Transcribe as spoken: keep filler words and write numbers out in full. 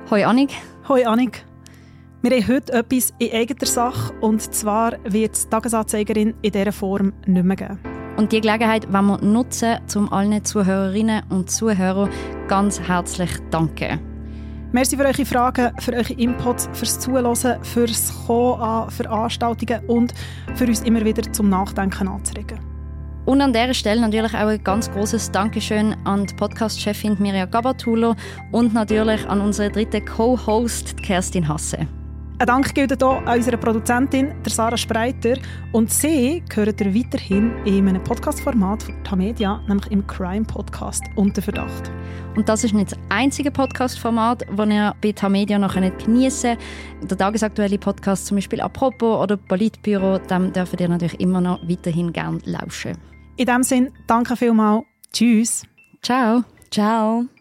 Hoi Annik. Hoi Annik. Wir haben heute etwas in eigener Sache, und zwar wird es die Tagesanzeigerin in dieser Form nicht mehr geben. Und die Gelegenheit wollen wir nutzen, um allen Zuhörerinnen und Zuhörern ganz herzlich zu danken. Merci für eure Fragen, für eure Inputs, fürs Zuhören, fürs Kommen an Veranstaltungen und für uns immer wieder zum Nachdenken anzuregen. Und an dieser Stelle natürlich auch ein ganz grosses Dankeschön an die Podcast-Chefin Mirja Gabatulo und natürlich an unsere dritte Co-Host Kerstin Hasse. Ein Dank gilt auch an unsere Produzentin, der Sarah Spreiter. Und sie gehört ihr weiterhin in einem Podcast-Format von Tamedia, nämlich im Crime-Podcast «Unter Verdacht». Und das ist nicht das einzige Podcast-Format, das ihr bei Tamedia noch geniessen könnt. Der tagesaktuelle Podcast, zum Beispiel «Apropos» oder «Politbüro», dem dürft ihr natürlich immer noch weiterhin gerne lauschen. In diesem Sinne, danke vielmals. Tschüss. Ciao. Ciao.